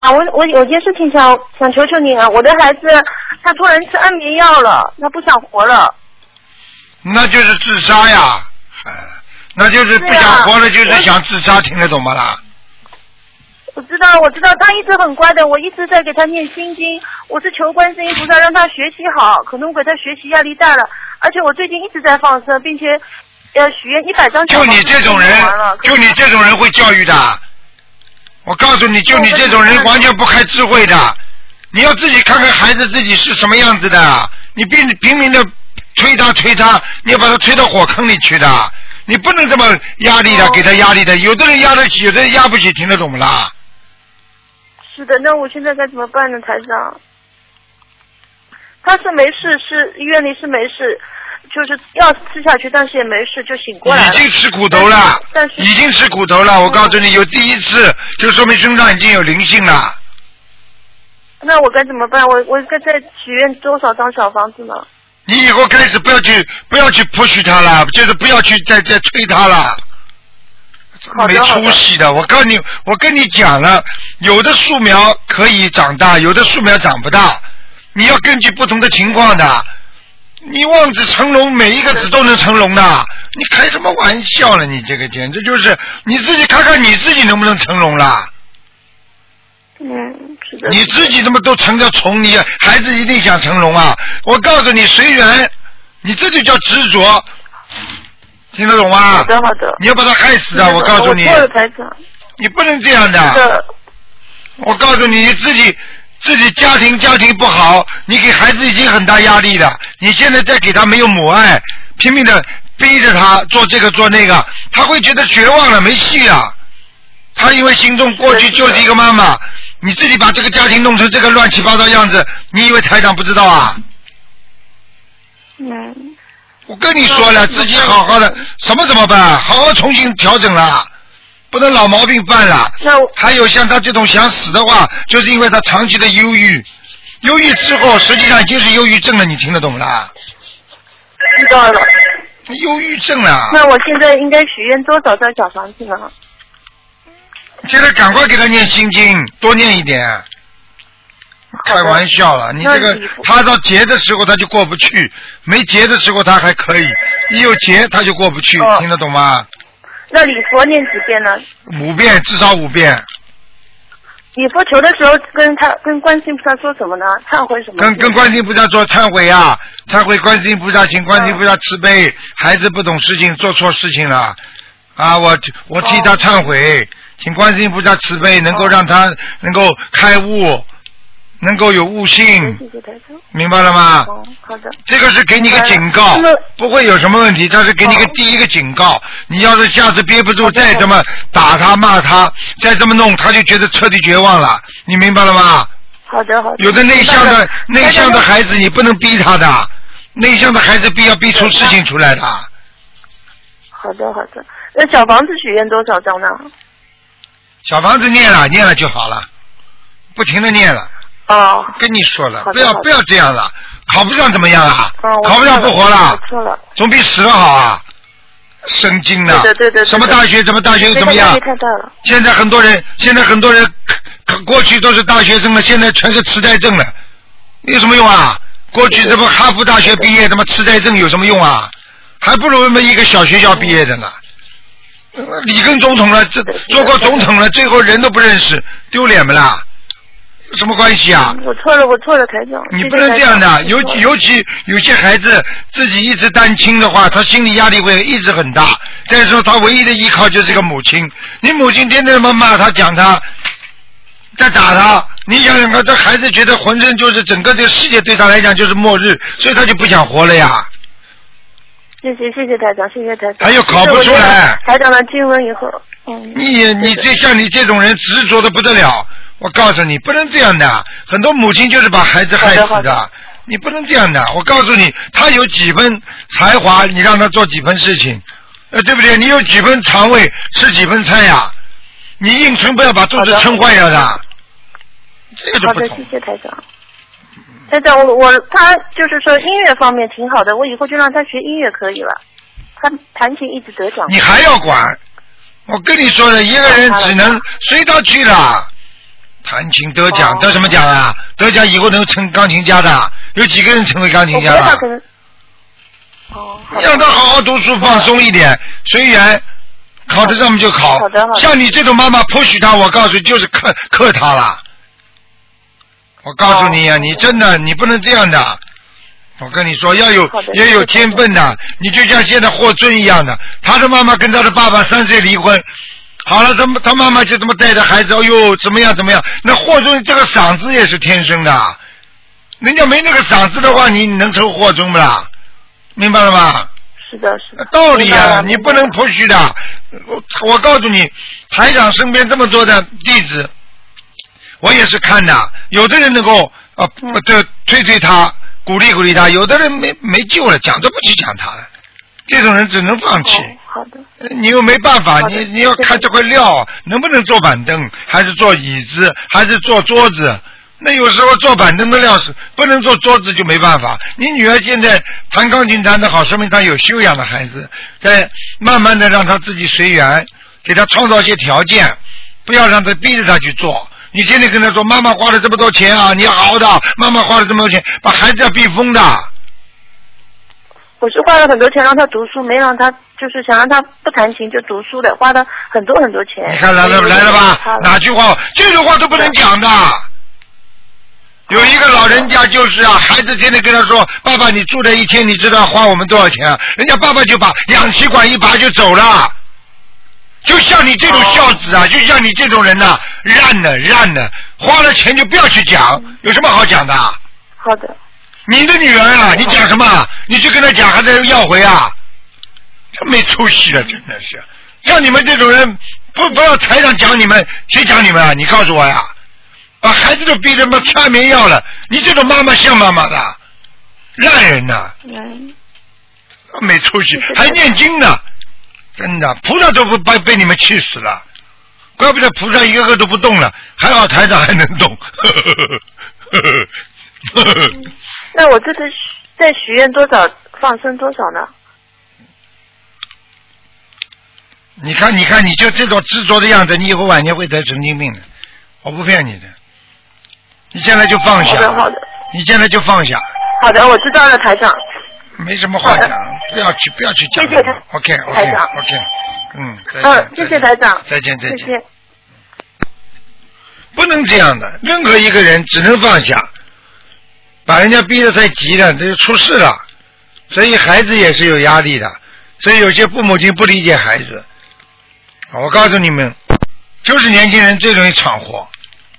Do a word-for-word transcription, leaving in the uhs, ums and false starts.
啊，我我有件事情想想求求您啊，我的孩子他突然吃安眠药了，他不想活了。 那就是自杀呀，哎，那就是不想活了，就是想自杀，听得懂吗啦？ 我知道，我知道，他一直很乖的，我一直在给他念心经，我是求观世音菩萨让他学习好，可能我给他学习压力大了，而且我最近一直在放生，并且呃许愿一百张小房子。 就你这种人，就你这种人会教育的。我告诉你，就你这种人完全不开智慧的，你要自己看看孩子自己是什么样子的，你拼拼命的推他推他，你要把他推到火坑里去的，你不能这么压力的，给他压力的，有的人压得起，有的人压不起，听得懂不啦？ 是的，那我现在该怎么办呢，台长？他是没事，是医院里是没事，就是药吃下去，但是也没事，就醒过来了。 已经吃苦头了， 但是已经吃苦头了。我告诉你，有第一次，就说明身上已经有灵性了。 那我该怎么办？我我该再许愿多少张小房子呢？ 你以后开始不要去不要去 push 他了，就是不要去再再催他了。没出息的，我告诉你，我跟你讲了，有的树苗可以长大，有的树苗长不大，你要根据不同的情况的。你望子成龙，每一个子都能成龙的，你开什么玩笑了？你这个简直就是你自己看看你自己能不能成龙啦？ 嗯，是的。 你自己怎么都成了虫，你孩子一定想成龙啊！我告诉你，随缘，你这就叫执着。听得懂吗？ 好的好的。 你要把他害死啊！我告诉你， 我错了，台长。 你不能这样的。 的我告诉你，你自己自己家庭家庭不好，你给孩子已经很大压力了。你现在再给他没有母爱，拼命的逼着他做这个做那个，他会觉得绝望了，没戏了。他因为心中过去就是一个妈妈，你自己把这个家庭弄成这个乱七八糟样子，你以为台长不知道啊？ 嗯。 我跟你说了，自己好好的，什么怎么办？好好重新调整了，不能老毛病犯了。还有像他这种想死的话，就是因为他长期的忧郁，忧郁之后实际上已经是忧郁症了，你听得懂啦？ 知道了。 忧郁症了。 那我现在应该许愿多少张小房子呢？ 现在赶快给他念心经，多念一点。开玩笑了，你这个他到劫的时候他就过不去，没劫的时候他还可以，一有劫他就过不去，哦、听得懂吗？ 那礼佛念几遍呢？ 五遍，至少五遍。 礼佛求的时候跟他跟观世音菩萨说什么呢？忏悔什么？ 跟跟观世音菩萨说忏悔啊，忏悔观世音菩萨，请观世音菩萨慈悲，嗯、孩子不懂事情做错事情了啊，我我替他忏悔，哦、请观世音菩萨慈悲，能够让他能够开悟。能够有悟性，明白了吗？ 哦，好的。 这个是给你个警告，不会有什么问题，这是给你个第一个警告。你要是下次憋不住，再这么打他骂他，再这么弄，他就觉得彻底绝望了。你明白了吗？ 好的，好的。 有的内向的内向的孩子，你不能逼他的，内向的孩子必要逼出事情出来的。 好的，好的。那小房子许愿多少张呢？ 小房子念了，念了就好了，不停的念了。 哦， 跟你说了，不要不要这样了，考不上怎么样啊？ 哦、 考不上不活了， 错了， 总比死了好啊！神经的， 对对对对， 什么大学什么大学又怎么样？ 太大了。 现在很多人，现在很多人，过去都是大学生了，现在全是痴呆症了，有什么用啊？过去这不哈佛大学毕业，他妈痴呆症有什么用啊？还不如那么一个小学校毕业的呢。里根总统了，这做过总统了，最后人都不认识，丢脸不啦？有什么关系啊？ 我错了，我错了，台长。 你不能这样的，尤其尤其有些孩子自己一直单亲的话，他心理压力会一直很大。再说他唯一的依靠就是这个母亲，你母亲天天这么骂他、讲他、在打他，你想想看，这孩子觉得浑身就是整个这个世界对他来讲就是末日，所以他就不想活了呀。 谢谢谢谢台长，谢谢台长。 还有考不出来。 台长的经文以后，嗯。 你你这像你这种人执着的不得了。我告诉你，不能这样的。很多母亲就是把孩子害死 的, 的，你不能这样的。我告诉你，他有几分才华，你让他做几分事情，呃，对不对？你有几分肠胃，吃几分菜呀？你硬撑不要把肚子撑坏了的。这个就不同。 好的，谢谢台长。台长，我我他就是说音乐方面挺好的，我以后就让他学音乐可以了。他弹琴一直得奖。 你还要管？我跟你说的，一个人只能随他去了。 弹琴得奖、 哦、 得什么奖啊？得奖以后能成钢琴家的，有几个人成为钢琴家了？ 哦， 让他好好读书，放松一点，随缘，考得上面就考。 好的好的。 像你这种妈妈 push 他，我告诉你就是克克他了。我告诉你啊，你真的你不能这样的。我跟你说，要有也有天分的。你就像现在霍尊一样的，他的妈妈跟他的爸爸三岁离婚，好了，他他妈妈就这么带着孩子，哎呦怎么样怎么样？那霍尊这个嗓子也是天生的，人家没那个嗓子的话，你能成霍尊不啦？明白了吗？ 是的，是的。 道理啊，你不能不许的。我我告诉你，台长身边这么多的弟子，我也是看的，有的人能够啊，对、嗯，推推他。鼓励鼓励他，有的人没没救了，讲都不去讲他了，这种人只能放弃。 哦、好的。 你又没办法，你你要看这块料能不能坐板凳，还是坐椅子，还是坐桌子？那有时候坐板凳的料是不能坐桌子就没办法。你女儿现在弹钢琴弹得好，说明她有修养的孩子，在慢慢的让她自己随缘，给她创造一些条件，不要让她逼着她去做。你天天跟他说妈妈花了这么多钱啊，你要熬的，妈妈花了这么多钱，把孩子要逼疯的。 我是花了很多钱让他读书，没让他就是想让他不弹琴就读书的，花了很多很多钱。 你看来了来了吧？哪句话这种话都不能讲的。有一个老人家就是啊，孩子天天跟他说爸爸你住的一天你知道花我们多少钱啊？人家爸爸就把氧气管一拔就走了。就像你这种孝子啊，就像你这种人呐、啊，烂的烂的，花了钱就不要去讲，有什么好讲的？ 好的。 你的女儿啊，你讲什么？你去跟她讲，还得要回啊？这没出息了，真的是。像你们这种人，不不要台上讲你们，谁讲你们啊？你告诉我呀！把孩子都逼着妈吃安眠药了，你这种妈妈像妈妈的，烂人呐、啊！ 嗯。 没出息，还念经呢。真的，菩萨都不被被你们气死了，怪不得菩萨一个个都不动了，还好台长还能动。 嗯、那我这次再许愿多少，放生多少呢？ 你看，你看，你就这种执着的样子，你以后晚年会得神经病的，我不骗你的。你现在就放下。 好的，好的。 你现在就放下。 好的，我知道了，台长。 没什么话讲，不要去，不要去讲。 谢谢台 OK OK 台长 OK， 嗯， 嗯，谢谢台长。 再见再见。 谢谢。 不能这样的，任何一个人只能放下，把人家逼得太急了，这就出事了。所以孩子也是有压力的，所以有些父母亲不理解孩子。我告诉你们，就是年轻人最容易闯祸。